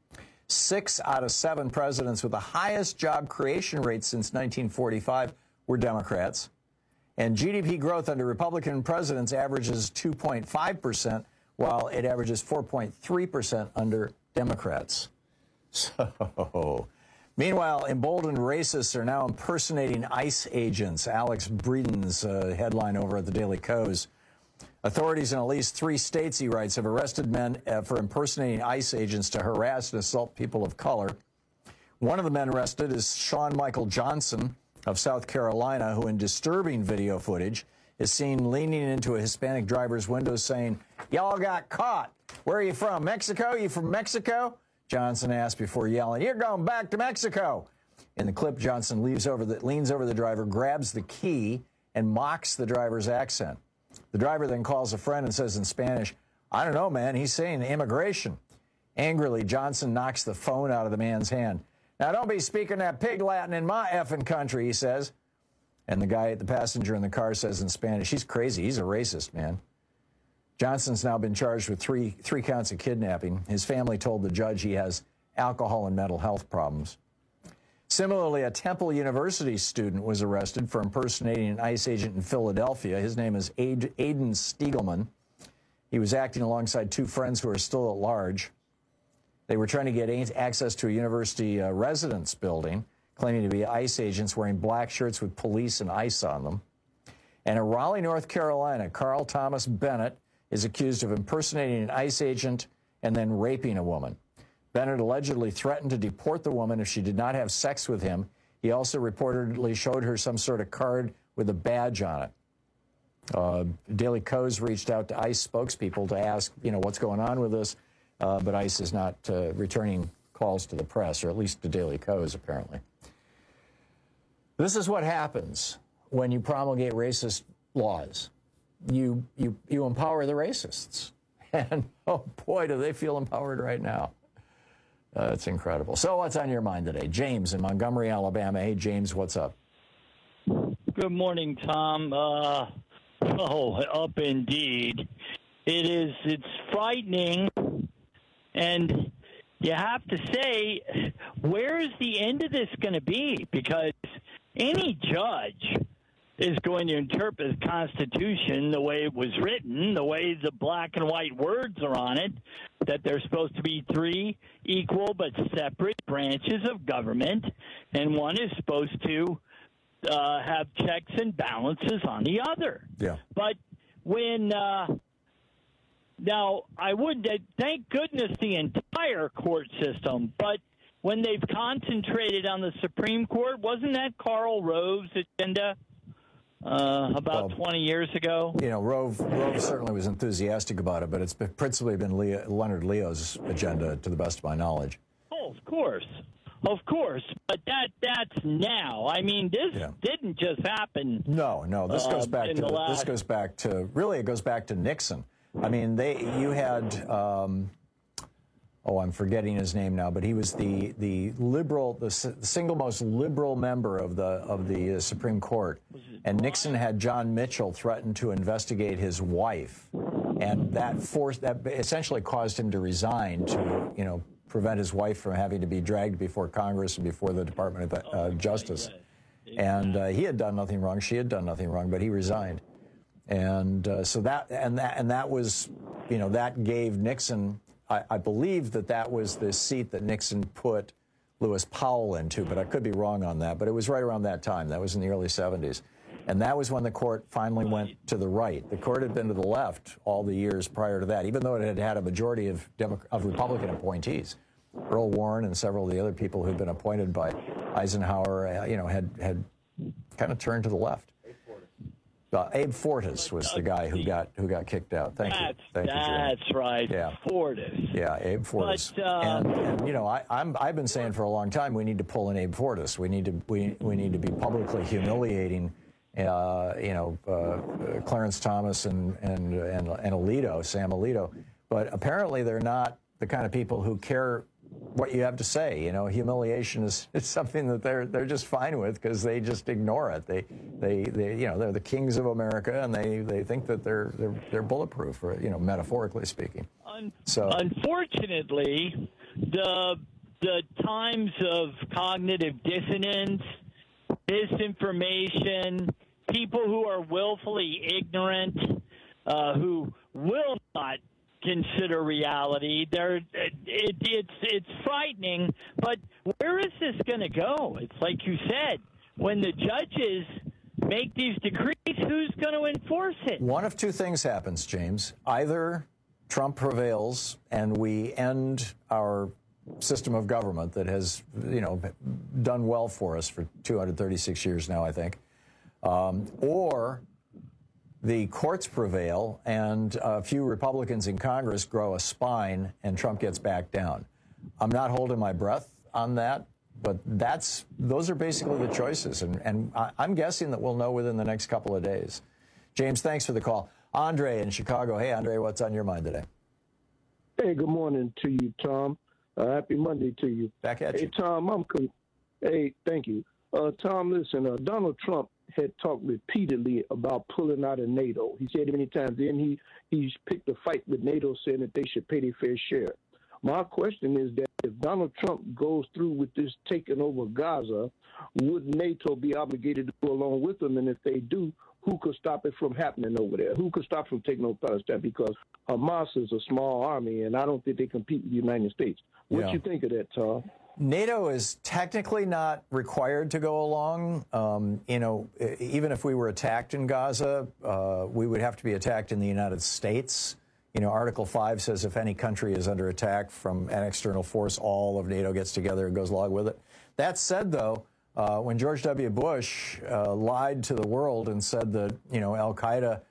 6 out of 7 presidents with the highest job creation rate since 1945 were Democrats. And GDP growth under Republican presidents averages 2.5%, while it averages 4.3% under Democrats. So... Meanwhile, emboldened racists are now impersonating ICE agents. Alex Breeden's headline over at the Daily Kos. Authorities in at least 3 states, he writes, have arrested men for impersonating ICE agents to harass and assault people of color. One of the men arrested is Sean Michael Johnson of South Carolina, who in disturbing video footage is seen leaning into a Hispanic driver's window saying, "Y'all got caught. Where are you from? Mexico? You from Mexico?" Johnson asked before yelling, "You're going back to Mexico." In the clip, Johnson leans over the driver, grabs the key, and mocks the driver's accent. The driver then calls a friend and says in Spanish, "I don't know, man, he's saying immigration." Angrily, Johnson knocks the phone out of the man's hand. "Now, don't be speaking that pig Latin in my effing country," he says. And the guy, the passenger in the car, says in Spanish, "He's crazy. He's a racist, man." Johnson's now been charged with three counts of kidnapping. His family told the judge he has alcohol and mental health problems. Similarly, a Temple University student was arrested for impersonating an ICE agent in Philadelphia. His name is Aiden Stiegelman. He was acting alongside 2 friends who are still at large. They were trying to get access to a university residence building, claiming to be ICE agents wearing black shirts with police and ICE on them. And in Raleigh, North Carolina, Carl Thomas Bennett is accused of impersonating an ICE agent and then raping a woman. Bennett allegedly threatened to deport the woman if she did not have sex with him. He also reportedly showed her some sort of card with a badge on it. Daily Kos reached out to ICE spokespeople to ask, what's going on with this, but ICE is not returning calls to the press, or at least to Daily Kos, apparently. This is what happens when you promulgate racist laws. You empower the racists. And, oh, boy, do they feel empowered right now. It's incredible. So what's on your mind today? James in Montgomery, Alabama. Hey, James, what's up? Good morning, Tom. Up indeed. It's frightening. And you have to say, where is the end of this going to be? Because any judge is going to interpret the Constitution the way it was written, the way the black and white words are on it, that there's supposed to be 3 equal but separate branches of government, and one is supposed to have checks and balances on the other. Yeah. But when now, I would thank goodness the entire court system, but when they've concentrated on the Supreme Court, wasn't that Karl Rove's agenda? About 20 years ago. Rove certainly was enthusiastic about it, but it's principally been Leonard Leo's agenda, to the best of my knowledge. Oh, of course. Of course, but that's now. I mean, this didn't just happen. No. This goes back to it goes back to Nixon. I mean, you had I'm forgetting his name now, but he was the liberal, the single most liberal member of the Supreme Court, and Nixon had John Mitchell threaten to investigate his wife, and that essentially caused him to resign to prevent his wife from having to be dragged before Congress and before the Department of Justice. And he had done nothing wrong. She had done nothing wrong, but he resigned. And so that was, that gave Nixon, I believe that was the seat that Nixon put Lewis Powell into, but I could be wrong on that. But it was right around that time. That was in the early 70s. And that was when the court finally went to the right. The court had been to the left all the years prior to that, even though it had had a majority of Republican appointees. Earl Warren and several of the other people who'd been appointed by Eisenhower, had kind of turned to the left. Abe Fortas was the guy who got kicked out. Thank you. That's right. Yeah. Fortas. Yeah, Abe Fortas. And I've been saying for a long time we need to pull an Abe Fortas. We need to be publicly humiliating Clarence Thomas and Alito, Sam Alito. But apparently they're not the kind of people who care what you have to say. Humiliation is something that they're just fine with because they just ignore it. They're the kings of America, and they think that they're bulletproof, metaphorically speaking. Unfortunately, the times of cognitive dissonance, disinformation, people who are willfully ignorant, who will not consider reality. It's frightening, but where is this going to go? It's like you said, when the judges make these decrees, who's going to enforce it? One of two things happens, James. Either Trump prevails and we end our system of government that has, done well for us for 236 years now, I think, or the courts prevail and a few Republicans in Congress grow a spine and Trump gets back down. I'm not holding my breath on that, but those are basically the choices. And I'm guessing that we'll know within the next couple of days. James, thanks for the call. Andre in Chicago. Hey, Andre, what's on your mind today? Hey, good morning to you, Tom. Happy Monday to you. Back at you. Hey, Tom, Hey, thank you. Tom, listen, Donald Trump had talked repeatedly about pulling out of NATO. He said it many times. Then he's picked a fight with NATO, saying that they should pay their fair share. My question is that if Donald Trump goes through with this taking over Gaza, would NATO be obligated to go along with them? And if they do, who could stop it from happening over there? Who could stop from taking over Palestine? Because Hamas is a small army, and I don't think they compete with the United States. What do you think of that, Tom? NATO is technically not required to go along. Even if we were attacked in Gaza, we would have to be attacked in the United States. Article 5 says if any country is under attack from an external force, all of NATO gets together and goes along with it. That said, though, when George W. Bush lied to the world and said that, al-Qaeda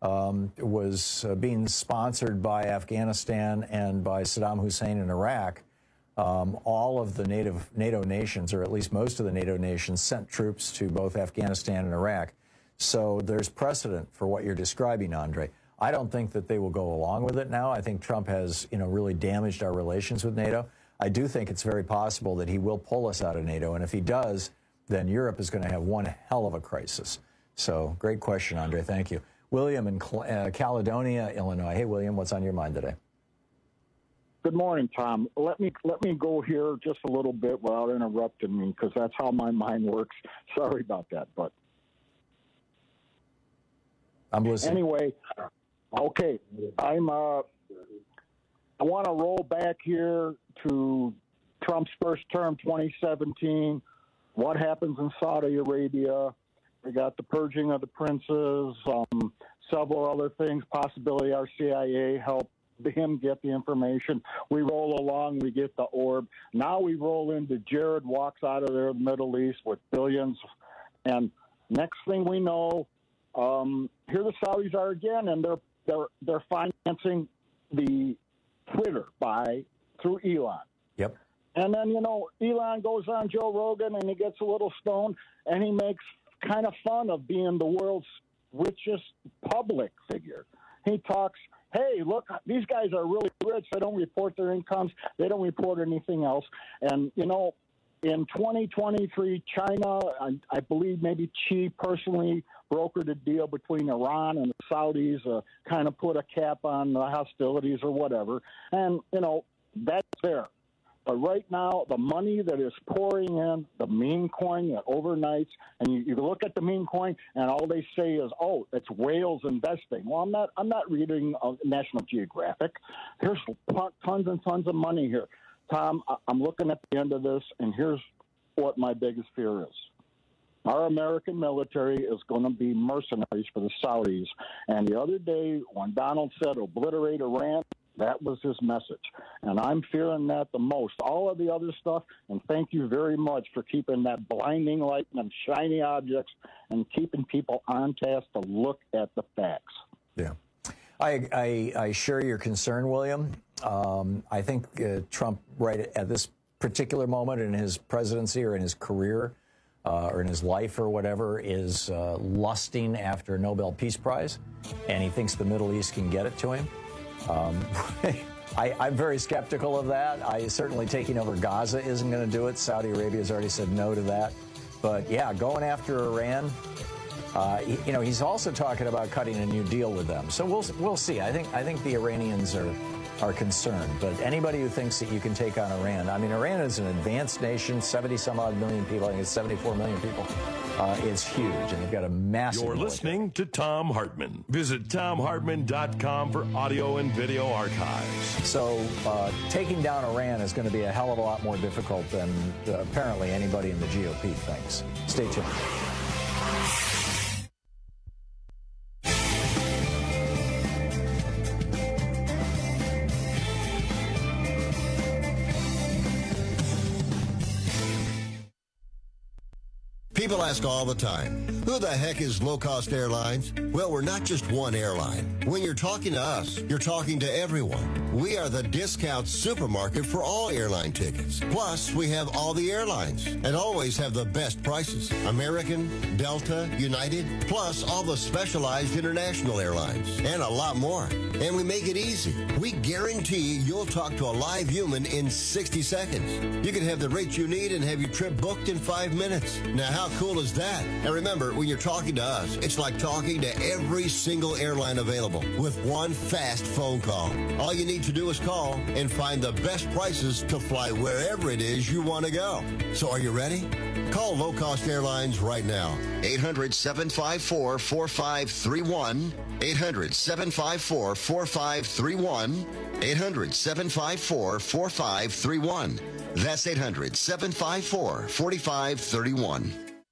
was being sponsored by Afghanistan and by Saddam Hussein in Iraq, all of the NATO nations, or at least most of the NATO nations, sent troops to both Afghanistan and Iraq. So there's precedent for what you're describing, Andre. I don't think that they will go along with it now. I think Trump has, really damaged our relations with NATO. I do think it's very possible that he will pull us out of NATO. And if he does, then Europe is going to have one hell of a crisis. So great question, Andre. Thank you. William in Caledonia, Illinois. Hey, William, what's on your mind today? Good morning, Tom. Let me go here just a little bit without interrupting me, because that's how my mind works. Sorry about that, but I'm listening. Anyway, okay, I want to roll back here to Trump's first term, 2017. What happens in Saudi Arabia? We got the purging of the princes, several other things. Possibility our CIA helped him get the information. We roll along, we get the orb. Now we roll into Jared walks out of there, the Middle East with billions, and next thing we know, here the Saudis are again, and they're financing the Twitter through Elon. Yep. And then, Elon goes on Joe Rogan and he gets a little stoned and he makes kind of fun of being the world's richest public figure. He talks, hey, look, these guys are really rich. They don't report their incomes. They don't report anything else. And, in 2023, China, I believe maybe Xi personally brokered a deal between Iran and the Saudis, kind of put a cap on the hostilities or whatever. And, that's there. But right now, the money that is pouring in, the meme coin that overnights, and you look at the meme coin, and all they say is, "Oh, it's whales investing." Well, I'm not reading National Geographic. There's tons and tons of money here, Tom. I'm looking at the end of this, and here's what my biggest fear is: our American military is going to be mercenaries for the Saudis. And the other day, when Donald said obliterate Iran, that was his message. And I'm fearing that the most. All of the other stuff, and thank you very much for keeping that blinding light and them shiny objects and keeping people on task to look at the facts. Yeah. I share your concern, William. I think Trump, right at this particular moment in his presidency or in his career or in his life or whatever, is lusting after a Nobel Peace Prize, and he thinks the Middle East can get it to him. I'm very skeptical of that. Certainly taking over Gaza isn't going to do it. Saudi Arabia has already said no to that. But yeah, going after Iran, he's also talking about cutting a new deal with them. So we'll see. I think the Iranians are concerned. But anybody who thinks that you can take on Iran, Iran is an advanced nation, 70-some-odd million people. I think it's 74 million people. It's huge, and they've got a massive You're military. listening to Thom Hartmann. Visit ThomHartmann.com for audio and video archives. So taking down Iran is going to be a hell of a lot more difficult than apparently anybody in the GOP thinks. Stay tuned. People ask all the time, who the heck is Low Cost Airlines? Well, we're not just one airline. When you're talking to us, you're talking to everyone. We are the discount supermarket for all airline tickets. Plus, we have all the airlines and always have the best prices. American, Delta, United, plus all the specialized international airlines and a lot more. And we make it easy. We guarantee you'll talk to a live human in 60 seconds. You can have the rate you need and have your trip booked in 5 minutes. Now, how cool is that? And remember, when you're talking to us, it's like talking to every single airline available with one fast phone call. All you need to do is call and find the best prices to fly wherever it is you want to go. So are you ready? Call Low Cost Airlines right now. 800-754-4531. 800-754-4531. 800-754-4531. That's 800-754-4531.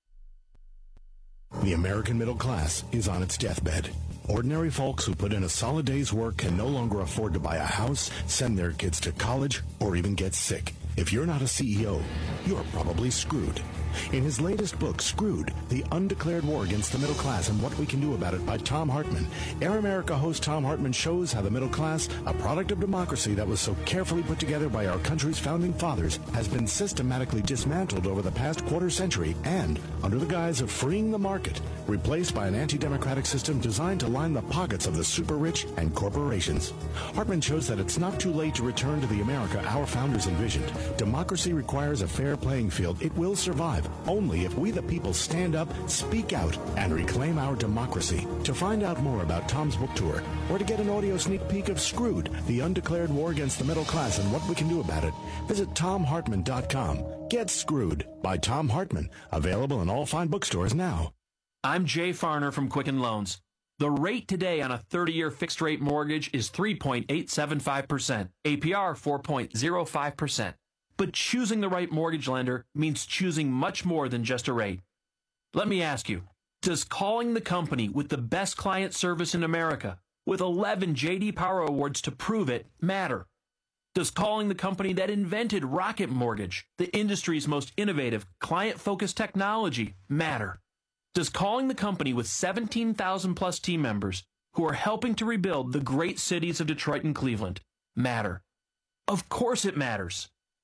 The American middle class is on its deathbed. Ordinary folks who put in a solid day's work can no longer afford to buy a house, send their kids to college, or even get sick. If you're not a CEO, you're probably screwed. In his latest book, Screwed, The Undeclared War Against the Middle Class and What We Can Do About It by Thom Hartmann, Air America host Thom Hartmann shows how the middle class, a product of democracy that was so carefully put together by our country's founding fathers, has been systematically dismantled over the past quarter century and, under the guise of freeing the market, replaced by an anti-democratic system designed to line the pockets of the super-rich and corporations. Hartmann shows that it's not too late to return to the America our founders envisioned. Democracy requires a fair playing field. It will survive only if we the people stand up, speak out, and reclaim our democracy. To find out more about Tom's book tour, or to get an audio sneak peek of Screwed, The Undeclared War Against the Middle Class and What We Can Do About It, visit ThomHartmann.com. Get Screwed by Thom Hartmann. Available in all fine bookstores now. I'm Jay Farner from Quicken Loans. The rate today on a 30-year fixed-rate mortgage is 3.875%, APR 4.05%. But choosing the right mortgage lender means choosing much more than just a rate. Let me ask you, does calling the company with the best client service in America, with 11 J.D. Power Awards to prove it, matter? Does calling the company that invented Rocket Mortgage, the industry's most innovative, client-focused technology, matter? Does calling the company with 17,000-plus team members who are helping to rebuild the great cities of Detroit and Cleveland matter? Of course it matters.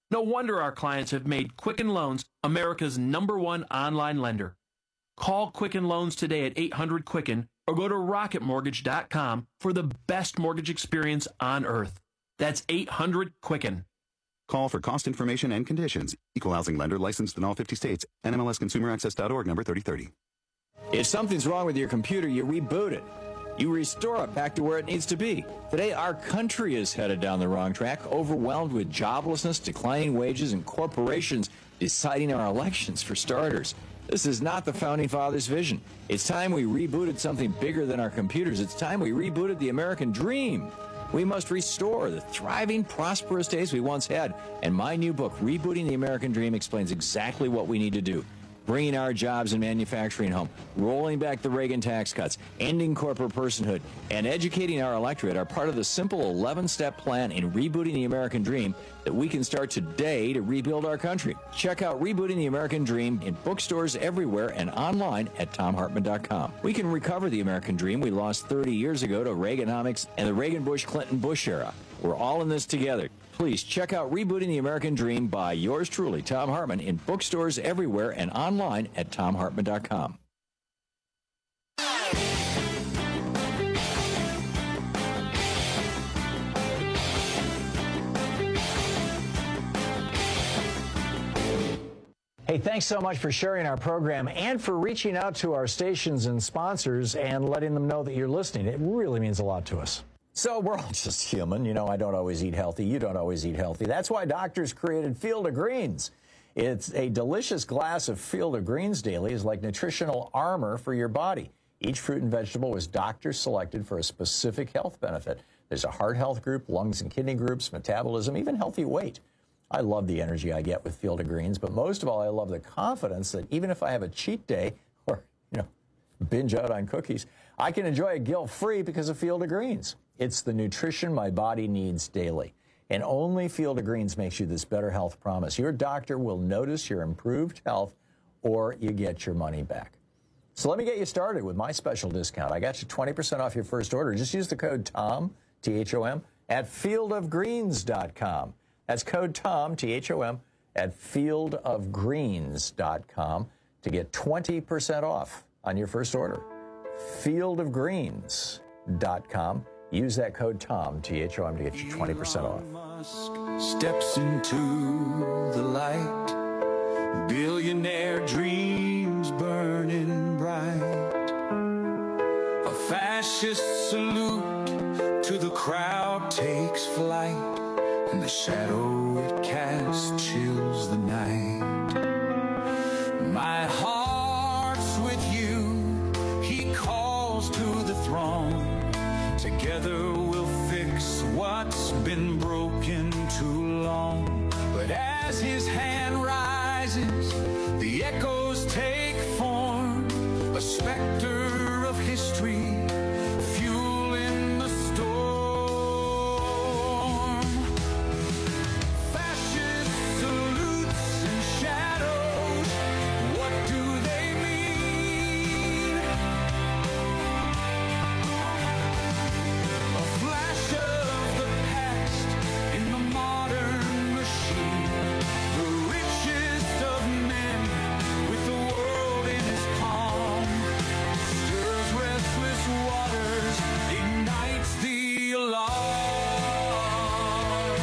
No wonder our clients have made Quicken Loans America's #1 online lender. Call Quicken Loans today at 800-QUICKEN or go to rocketmortgage.com for the best mortgage experience on earth. That's 800-QUICKEN. Call for cost information and conditions. Equal housing lender licensed in all 50 states. NMLSConsumerAccess.org number 3030. If something's wrong with your computer, you reboot it. You restore it back to where it needs to be. Today, our country is headed down the wrong track, overwhelmed with joblessness, declining wages, and corporations deciding our elections for starters. This is not the Founding Fathers' vision. It's time we rebooted something bigger than our computers. It's time we rebooted the American dream. We must restore the thriving, prosperous days we once had. And my new book, Rebooting the American Dream, explains exactly what we need to do. Bringing our jobs and manufacturing home, rolling back the Reagan tax cuts, ending corporate personhood, and educating our electorate are part of the simple 11-step plan in rebooting the American dream that we can start today to rebuild our country. Check out Rebooting the American Dream in bookstores everywhere and online at TomHartman.com. We can recover the American dream we lost 30 years ago to Reaganomics and the Reagan-Bush-Clinton-Bush era. We're all in this together. Please check out Rebooting the American Dream by yours truly, Thom Hartmann, in bookstores everywhere and online at TomHartman.com. Hey, thanks so much for sharing our program and for reaching out to our stations and sponsors and letting them know that you're listening. It really means a lot to us. So we're all just human. You know, I don't always eat healthy. You don't always eat healthy. That's why doctors created Field of Greens. It's a delicious glass of Field of Greens daily is like nutritional armor for your body. Each fruit and vegetable was doctor selected for a specific health benefit. There's a heart health group, lungs and kidney groups, metabolism, even healthy weight. I love the energy I get with Field of Greens, but most of all, I love the confidence that even if I have a cheat day or, binge out on cookies, I can enjoy it guilt-free because of Field of Greens. It's the nutrition my body needs daily. And only Field of Greens makes you this better health promise. Your doctor will notice your improved health or you get your money back. So let me get you started with my special discount. I got you 20% off your first order. Just use the code TOM, T-H-O-M, at fieldofgreens.com. That's code TOM, T-H-O-M, at fieldofgreens.com to get 20% off on your first order. Fieldofgreens.com. Use that code TOM, T-H-O-M, to get you 20% off. Steps into the light, billionaire dreams burning bright. A fascist salute to the crowd takes flight, and the shadow it casts chills the night. My heart's with you, he calls to the throne. Together we'll fix what's been broken too long. But as his hand rises, the echoes take form. A specter of history, fueling the storm. Fascist salutes and shadows, what do they mean? A flash of the past in the modern machine. The richest of men with the world in his palm. Stirs restless waters, ignites the alarm.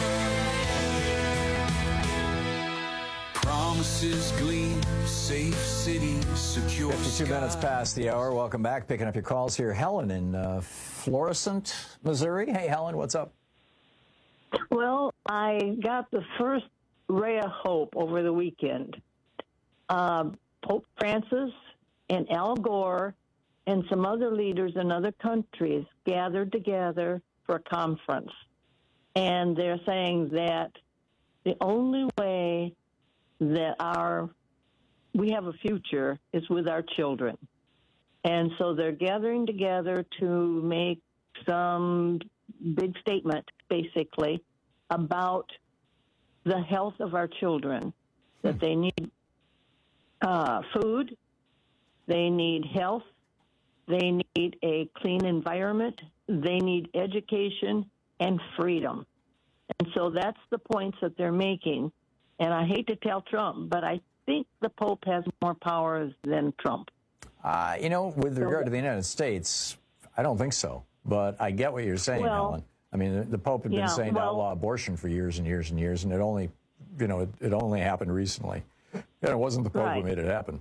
Promises gleam, safe cities, secure 52 minutes past the hour. Welcome back. Picking up your calls here. Helen in Florissant, Missouri. Hey, Helen, what's up? Well, I got the first ray of hope over the weekend. Pope Francis and Al Gore and some other leaders in other countries gathered together for a conference. And they're saying that the only way that we have a future is with our children. And so they're gathering together to make some big statement, basically, about the health of our children, that they need food, they need health, they need a clean environment, they need education and freedom. And so that's the points that they're making. And I hate to tell Trump, but I think the Pope has more powers than Trump. With regard to the United States, I don't think so. But I get what you're saying, Helen. I mean, the Pope had been saying to outlaw abortion for years and years and years, and it only, it only happened recently. And it wasn't the Pope who made it happen.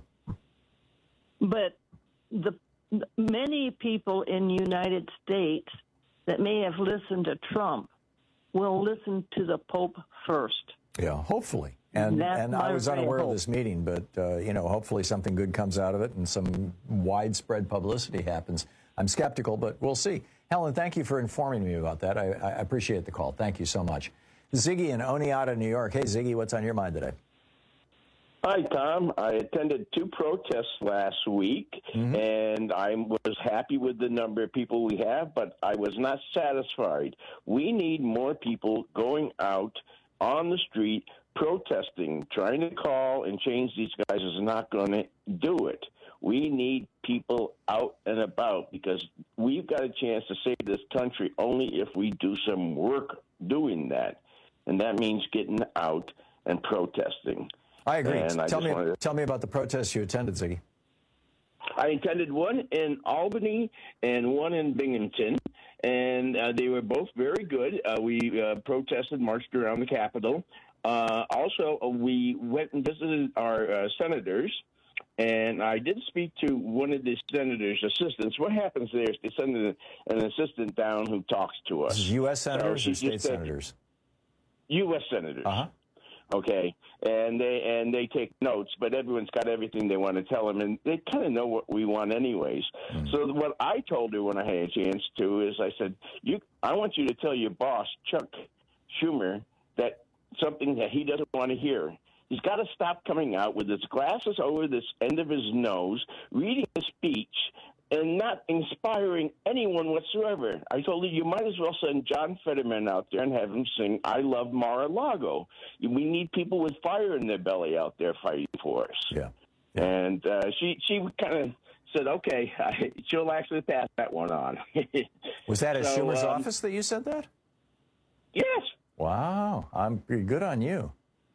But many people in the United States that may have listened to Trump will listen to the Pope first. Yeah, hopefully. And I was unaware of this meeting, but, hopefully something good comes out of it and some widespread publicity happens. I'm skeptical, but we'll see. Helen, thank you for informing me about that. I appreciate the call. Thank you so much. Ziggy in Oneonta, New York. Hey, Ziggy, what's on your mind today? Hi, Tom. I attended 2 protests last week, and I was happy with the number of people we have, but I was not satisfied. We need more people going out on the street protesting. Trying to call and change these guys is not going to do it. We need people out and about because we've got a chance to save this country only if we do some work doing that, and that means getting out and protesting. I agree. Tell me about the protests you attended, Ziggy. I attended one in Albany and one in Binghamton, and they were both very good. We protested, marched around the Capitol. Also, we went and visited our senators, and I did speak to one of the senators' assistants. What happens there is they send an assistant down who talks to us. This is U.S. senators or state senators? U.S. senators. Okay, and they take notes, but everyone's got everything they want to tell them, and they kind of know what we want anyways. So what I told her when I had a chance to is I said, I want you to tell your boss, Chuck Schumer, that something that he doesn't want to hear. He's got to stop coming out with his glasses over this end of his nose, reading a speech, and not inspiring anyone whatsoever. I told you might as well send John Fetterman out there and have him sing I Love Mar-a-Lago. We need people with fire in their belly out there fighting for us. Yeah. And she kind of said, okay, she'll actually pass that one on. Was that at Schumer's office that you said that? Yes. Wow. I'm pretty good on you.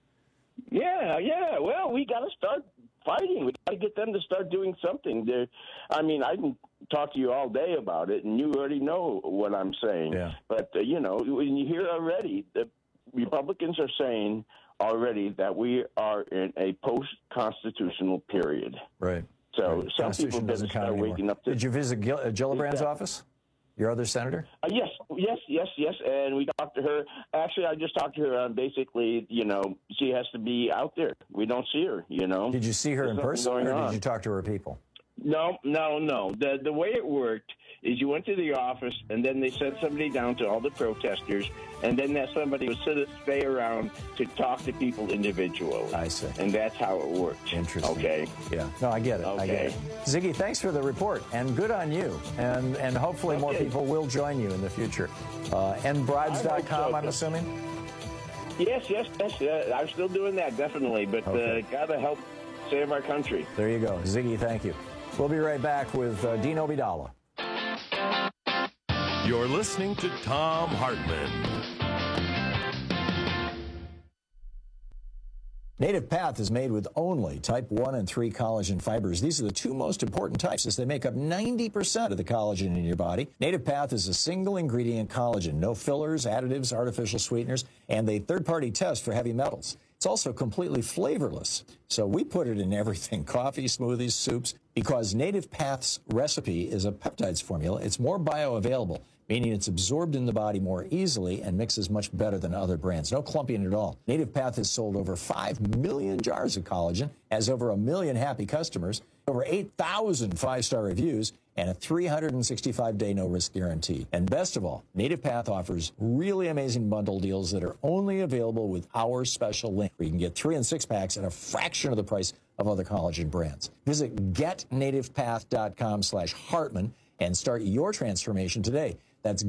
Yeah. Well, we got to start fighting. We got to get them to start doing something. I can talk to you all day about it, and you already know what I'm saying. Yeah. But, when you hear already, the Republicans are saying already that we are in a post-constitutional period. Right. So some people doesn't start waking up to... Did you visit Gillibrand's office? Your other senator? Yes, and we talked to her. Actually, I just talked to her on basically, she has to be out there. We don't see her, Did you see her in person, or did you talk to her people? No. The way it worked is you went to the office, and then they sent somebody down to all the protesters, and then that somebody would stay around to talk to people individually. I see. And that's how it worked. Interesting. Okay. Yeah. No, I get it. Okay. I get it. Ziggy, thanks for the report, and good on you. And hopefully more people will join you in the future. Endbribes.com, I'm assuming? Yes. I'm still doing that, definitely. But got to help save our country. There you go. Ziggy, thank you. We'll be right back with Dean Obeidallah. You're listening to Thom Hartmann. Native Path is made with only type 1 and 3 collagen fibers. These are the 2 most important types as they make up 90% of the collagen in your body. Native Path is a single ingredient collagen, no fillers, additives, artificial sweeteners, and a third-party test for heavy metals. It's also completely flavorless, so we put it in everything, coffee, smoothies, soups, because Native Path's recipe is a peptides formula. It's more bioavailable, meaning it's absorbed in the body more easily and mixes much better than other brands. No clumping at all. Native Path has sold over 5 million jars of collagen, has over 1 million happy customers, over 8,000 5-star reviews, and a 365-day no-risk guarantee. And best of all, Native Path offers really amazing bundle deals that are only available with our special link, where you can get 3 and 6 packs at a fraction of the price of other collagen brands. Visit getnativepath.com/Hartmann and start your transformation today. That's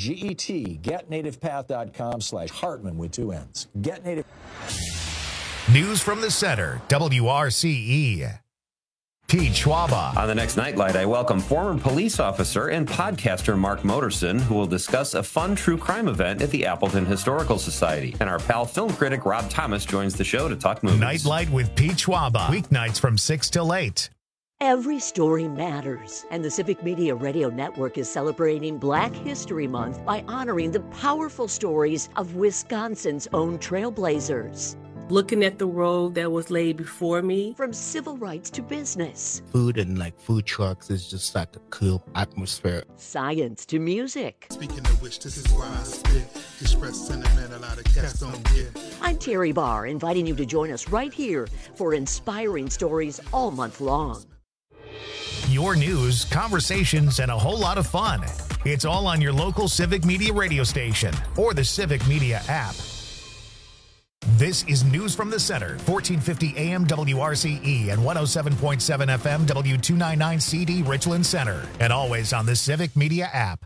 getnativepath.com/Hartmann with 2 N's. Get Native. News from the center, WRCE. Pete Schwaba. On the next Nightlight, I welcome former police officer and podcaster Mark Moterson, who will discuss a fun true crime event at the Appleton Historical Society. And our pal film critic Rob Thomas joins the show to talk movies. Nightlight with Pete Schwaba. Weeknights from 6 till 8. Every story matters, and the Civic Media Radio Network is celebrating Black History Month by honoring the powerful stories of Wisconsin's own trailblazers. Looking at the road that was laid before me. From civil rights to business. Food and food trucks is just like a cool atmosphere. Science to music. Speaking of which, this is why I spit. Express sentiment a lot of cats don't get. I'm Terry Barr, inviting you to join us right here for inspiring stories all month long. Your news, conversations, and a whole lot of fun. It's all on your local Civic Media radio station or the Civic Media app. This is News from the Center, 1450 AM WRCE and 107.7 FM W299 CD Richland Center, and always on the Civic Media app.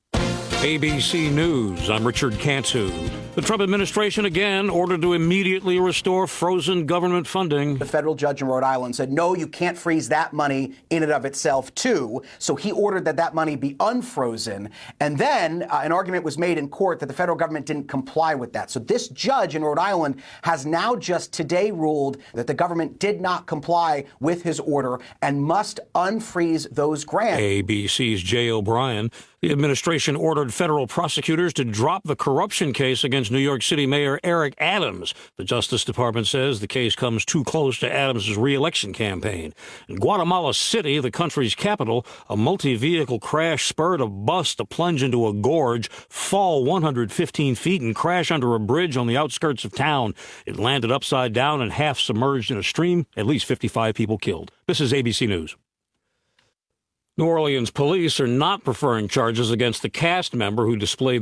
ABC News, I'm Richard Cantu. The Trump administration again ordered to immediately restore frozen government funding. The federal judge in Rhode Island said, no, you can't freeze that money in and of itself, too. So he ordered that money be unfrozen. And then an argument was made in court that the federal government didn't comply with that. So this judge in Rhode Island has now just today ruled that the government did not comply with his order and must unfreeze those grants. ABC's Jay O'Brien. The administration ordered federal prosecutors to drop the corruption case against New York City Mayor Eric Adams. The Justice Department says the case comes too close to Adams' re-election campaign. In Guatemala City, the country's capital, a multi-vehicle crash spurred a bus to plunge into a gorge, fall 115 feet, and crash under a bridge on the outskirts of town. It landed upside down and half submerged in a stream. At least 55 people killed. This is ABC News. New Orleans police are not preferring charges against the cast member who displayed